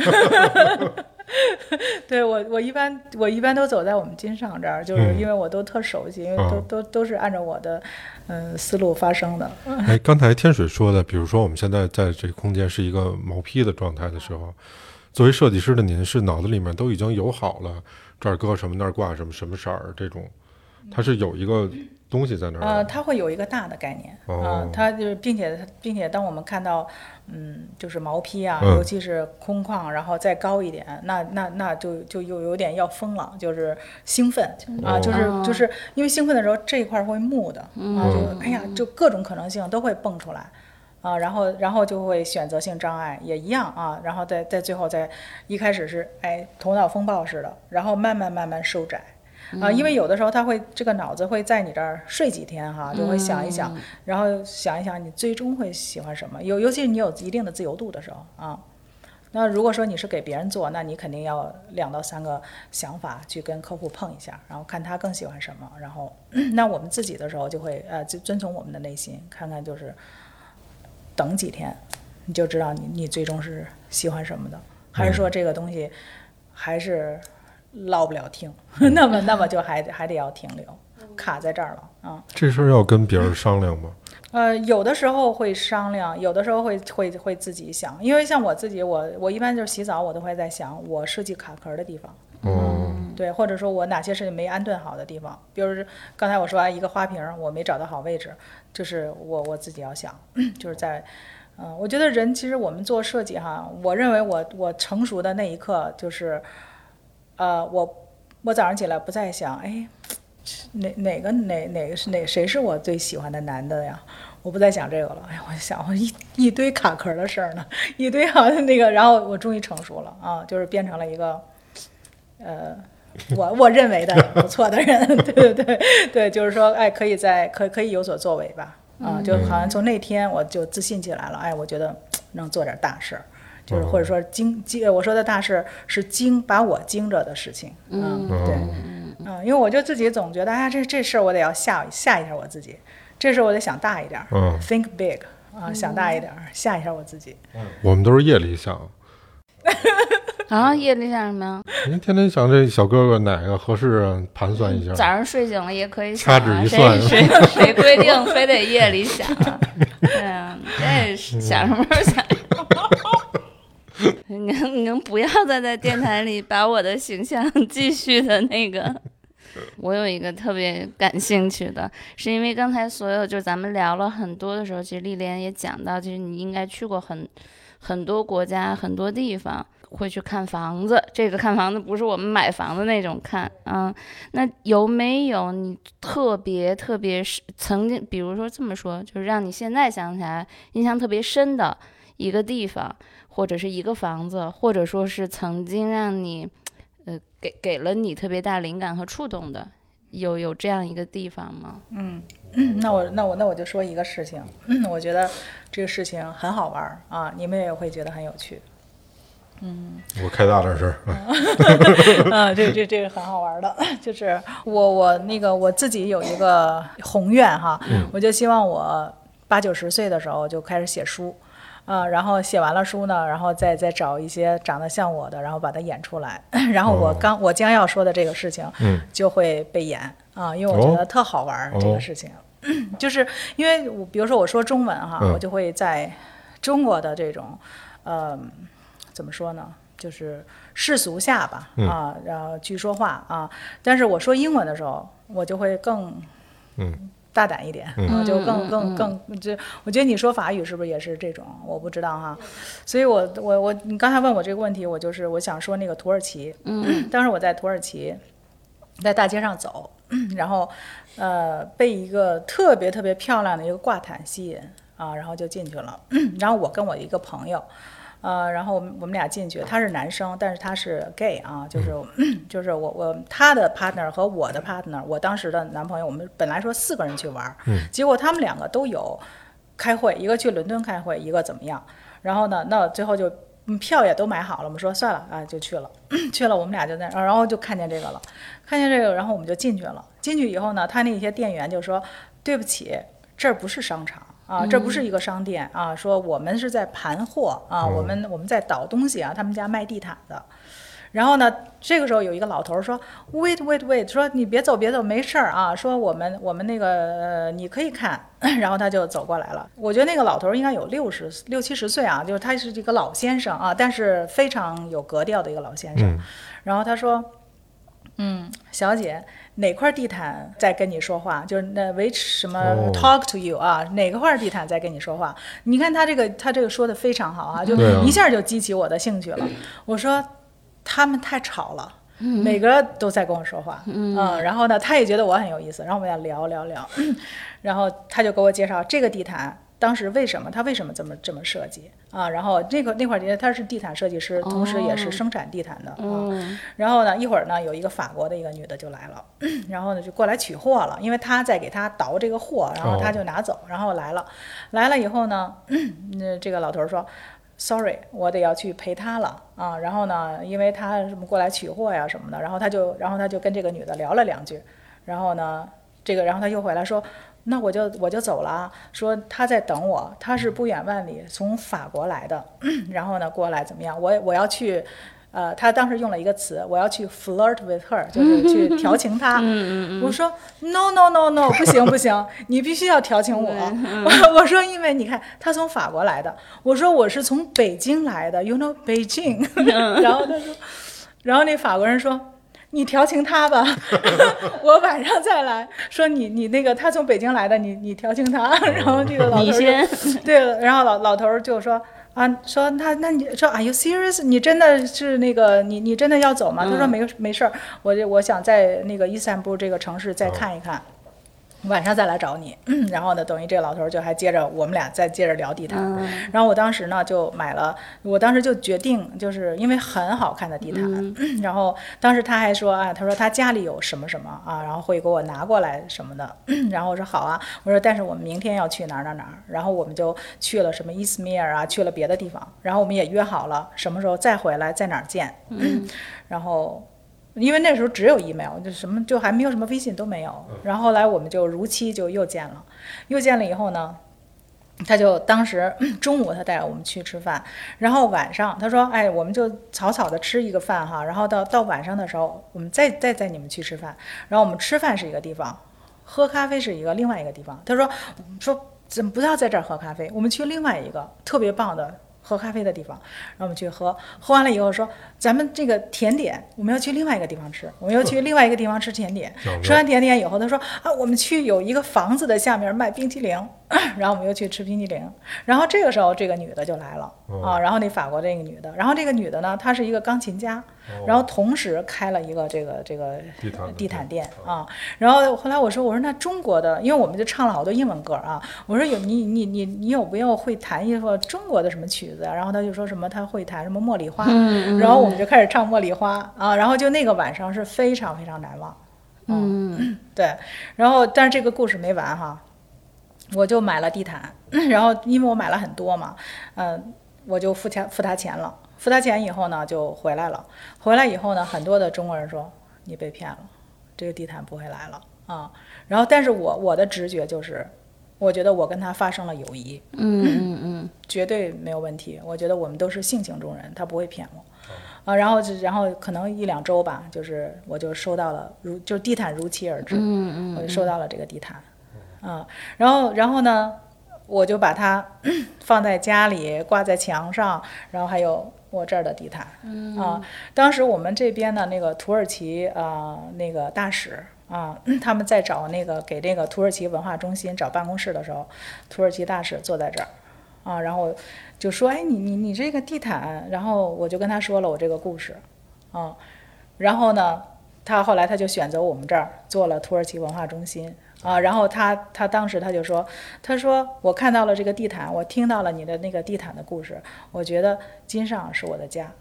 对，我一般都走在我们金上这儿，就是因为我都特熟悉，因为都是按照我的思路发生的。 刚才天水说的，比如说我们现在在这个空间是一个毛坯的状态的时候，作为设计师的您是脑子里面都已经有好了这儿搁什么那儿挂什么什么色儿这种，它是有一个东西在那儿它会有一个大的概念它就是并且当我们看到就是毛坯尤其是空旷，然后再高一点，那就又有点要疯了，就是兴奋就是因为兴奋的时候这一块会木的就各种可能性都会蹦出来然后就会选择性障碍也一样然后在最后一开始是头脑风暴似的，然后慢慢收窄。因为有的时候这个脑子会在你这儿睡几天就会想一想，然后想一想你最终会喜欢什么，尤其是你有一定的自由度的时候那如果说你是给别人做，那你肯定要2到3个想法去跟客户碰一下，然后看他更喜欢什么，然后那我们自己的时候就会就遵从我们的内心，看看就是等几天你就知道你最终是喜欢什么的，还是说这个东西还是落不了听，那么就还得要停留，卡在这儿了这事儿要跟别人商量吗？ 有的时候会商量，有的时候会自己想，因为像我自己，我一般就是洗澡，我都会在想我设计卡壳的地方。对，或者说我哪些是没安顿好的地方，比如刚才我说一个花瓶我没找到好位置，就是我自己要想，就是在我觉得人其实我们做设计我认为我成熟的那一刻就是我早上起来不再想谁是我最喜欢的男的呀，我不再想这个了。我想我一堆卡壳的事儿呢，一堆那个，然后我终于成熟了就是变成了一个我认为的不错的人。对，就是说可以有所作为吧就好像从那天我就自信起来了我觉得能做点大事儿， 就是或者说我说的大事是把我惊着的事情。对，因为我就自己总觉得，这事儿我得要吓一下我自己，这事儿我得想大一点，think big 想大一点，吓一下我自己。 我们都是夜里想。 夜里想什么呀？ 您天天想这小哥哥哪个合适啊？盘算一下。 早上睡醒了也可以想掐指一算， 谁规定非得夜里想啊？对啊，这想什么时候想？你能不要再在电台里把我的形象继续的那个？我有一个特别感兴趣的，是因为刚才就是咱们聊了很多的时候，其实丽莲也讲到，其实你应该去过很多国家很多地方，会去看房子。这个看房子不是我们买房子那种看啊。那有没有你特别曾经，比如说这么说，就是让你现在想起来印象特别深的一个地方，或者是一个房子，或者说是曾经让你给了你特别大灵感和触动的，有这样一个地方吗？ 那我就说一个事情，我觉得这个事情很好玩啊，你们也会觉得很有趣。 我开大点声。 这个很好玩的，就是我自己有一个宏愿哈，我就希望我80、90岁的时候就开始写书。然后写完了书呢，然后再找一些长得像我的，然后把它演出来。然后我将要说的这个事情，就会被演因为我觉得特好玩这个事情，就是因为比如说我说中文哈，我就会在中国的这种怎么说呢，就是世俗下吧然后去说话但是我说英文的时候，我就会更大胆一点，就更就我觉得你说法语是不是也是这种？我不知道哈，所以你刚才问我这个问题，我想说那个土耳其，当时我在土耳其，在大街上走，然后被一个特别特别漂亮的一个挂毯吸引然后就进去了，然后我跟我一个朋友。然后我们俩进去，他是男生，但是他是 gay 就是他的 partner 和我的 partner， 我当时的男朋友，我们本来说4个人去玩，结果他们2个都有开会，一个去伦敦开会，一个怎么样，然后呢，那最后就票也都买好了，我们说算了就去了，去了我们俩就然后就看见这个，然后我们就进去了，进去以后呢，他那些店员就说对不起，这儿不是商场。这不是一个商店说我们是在盘货我们在倒东西他们家卖地毯的。然后呢，这个时候有一个老头说 wait， 说你别走，没事儿说我们那个你可以看，然后他就走过来了。我觉得那个老头应该有60、70岁就是他是一个老先生但是非常有格调的一个老先生。然后他说小姐，哪块地毯在跟你说话？就是那 which 什么 talk to you 哪个块地毯在跟你说话？你看他这个说的非常好就一下就激起我的兴趣了。我说他们太吵了，每个都在跟我说话，然后呢，他也觉得我很有意思，然后我们俩聊，然后他就给我介绍这个地毯。当时他为什么这么设计然后那块地他是地毯设计师，同时也是生产地毯的然后呢，一会儿呢有一个法国的一个女的就来了，然后呢就过来取货了，因为他在给他倒这个货，然后他就拿走，然后来了以后呢，这个老头说 sorry， 我得要去陪他了然后呢，因为他什么过来取货呀什么的，然后他就跟这个女的聊了2句，然后呢然后他又回来说。那我就走了说他在等我，他是不远万里从法国来的，然后呢过来怎么样？我要去，他当时用了一个词，我要去 flirt with her， 就是去调情他。我说 no， 不行，你必须要调情我。我说因为你看他从法国来的，我说我是从北京来的 ，you know 北京。然后他说，然后那法国人说。你调情他吧，我晚上再来说你那个他从北京来的，你调情他。然后这个老头你先对，然后老头就说说那你说 Are you serious？ 你真的是那个你真的要走吗？他说没事儿，我想在那个伊斯坦布这个城市再看一看。 晚上再来找你。然后呢，等于这个老头就还接着我们俩再接着聊地毯。然后我当时呢就买了，我当时就决定，就是因为很好看的地毯。然后当时他还说啊，他说他家里有什么什么啊，然后会给我拿过来什么的。然后我说好啊，我说但是我们明天要去哪儿哪儿哪儿，然后我们就去了什么伊斯米尔啊，去了别的地方，然后我们也约好了什么时候再回来，在哪儿见。然后。因为那时候只有 email， 就什么就还没有什么微信都没有。然后后来我们就如期就又见了以后呢，他就当时中午他带我们去吃饭，然后晚上他说，哎，我们就草草的吃一个饭哈，然后到晚上的时候，我们再带你们去吃饭。然后我们吃饭是一个地方，喝咖啡是另外一个地方。他说怎么不要在这儿喝咖啡，我们去另外一个特别棒的喝咖啡的地方，然后我们去喝完了以后说，咱们这个甜点我们要去另外一个地方吃，我们又去另外一个地方吃甜点。吃完甜点以后，他说啊，我们去有一个房子的下面卖冰淇淋，然后我们又去吃冰淇淋。然后这个时候这个女的就来了啊，然后那法国这个女的，然后这个女的呢，她是一个钢琴家，然后同时开了一个这个地毯店啊。然后后来我说那中国的，因为我们就唱了好多英文歌啊，我说你有没有会弹一个中国的什么曲子啊？然后他就说什么他会弹什么茉莉花，然后我们就开始唱茉莉花啊，然后就那个晚上是非常非常难忘。对，然后但是这个故事没完哈，我就买了地毯，然后因为我买了很多嘛，我就付他钱了。付他钱以后呢，就回来了。回来以后呢，很多的中国人说你被骗了，这个地毯不会来了啊。然后，但是我的直觉就是，我觉得我跟他发生了友谊，绝对没有问题。我觉得我们都是性情中人，他不会骗我。然后可能1-2周吧，就是我就收到了，就是地毯如期而至，我就收到了这个地毯，然后呢，我就把它放在家里，挂在墙上，然后还有我这儿的地毯，当时我们这边的那个土耳其那个大使他们在找给那个土耳其文化中心找办公室的时候，土耳其大使坐在这儿然后就说，哎，你这个地毯，然后我就跟他说了我这个故事，然后呢，后来他就选择我们这儿做了土耳其文化中心。然后他当时他就说，他说我看到了这个地毯，我听到了你的那个地毯的故事，我觉得金上是我的家。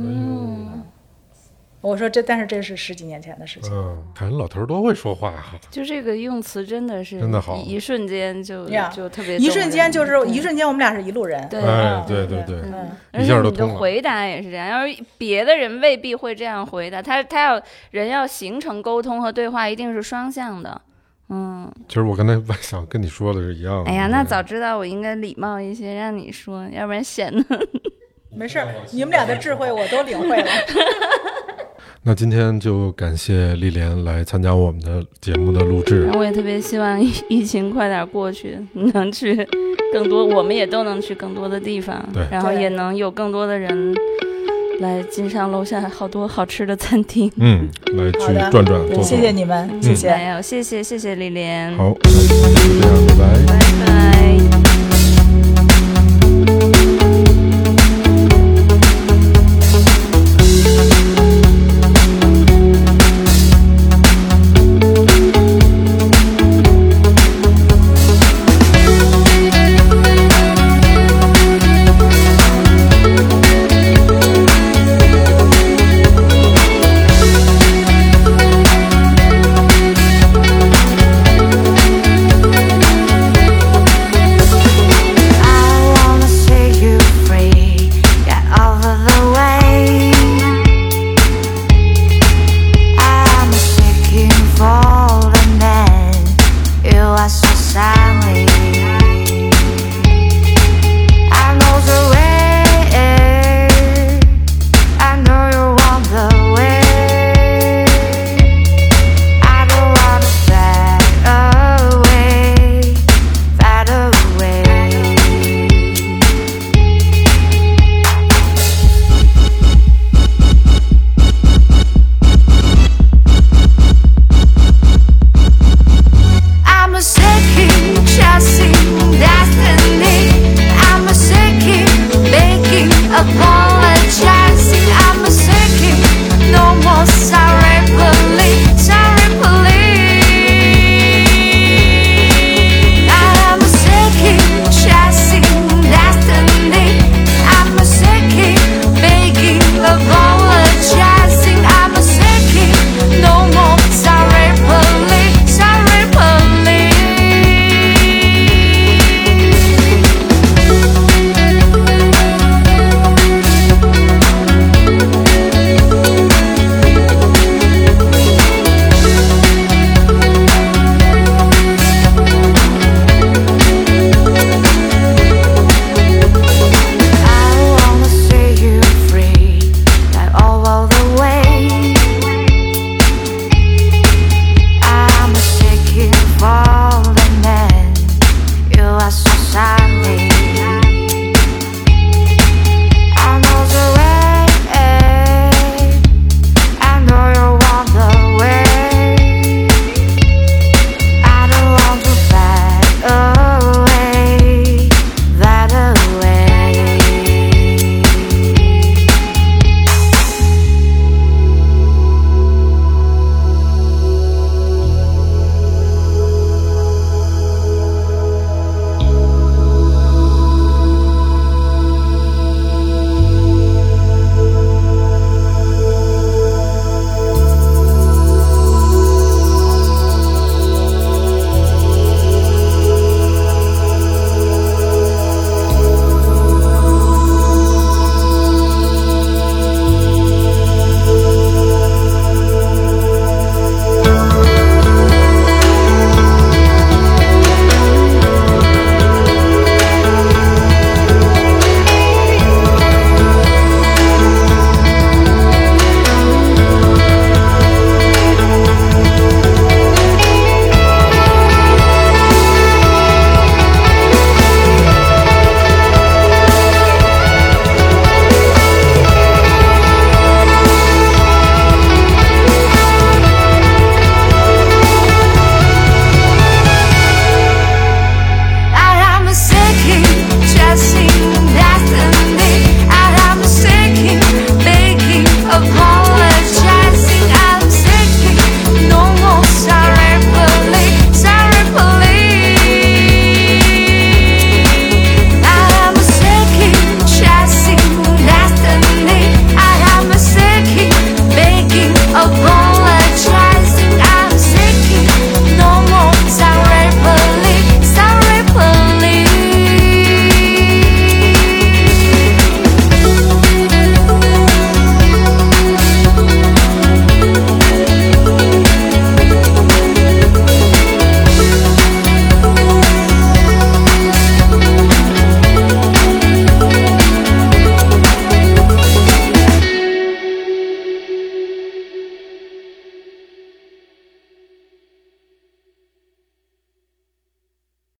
我说但是这是10几年前的事情。 看人老头多会说话哈， 就这个用词真的是真的好， 一瞬间就特别， 一瞬间我们俩是一路人。 对， 对，一下都通了。 而且你的回答也是这样，要是别的人未必会这样回答，他要形成沟通和对话，一定是双向的。 其实我刚才想跟你说的是一样的。 哎呀，那早知道我应该礼貌一些，让你说，要不然显得没事，你们俩的智慧我都领会了。 那今天就感谢丽莲来参加我们的节目的录制。 我也特别希望疫情快点过去，能去更多，我们也都能去更多的地方，然后也能有更多的人来金上楼下好多好吃的餐厅， 来去转转。 谢谢你们，谢谢， 谢谢丽莲。 好，那就这样，拜拜。 拜拜。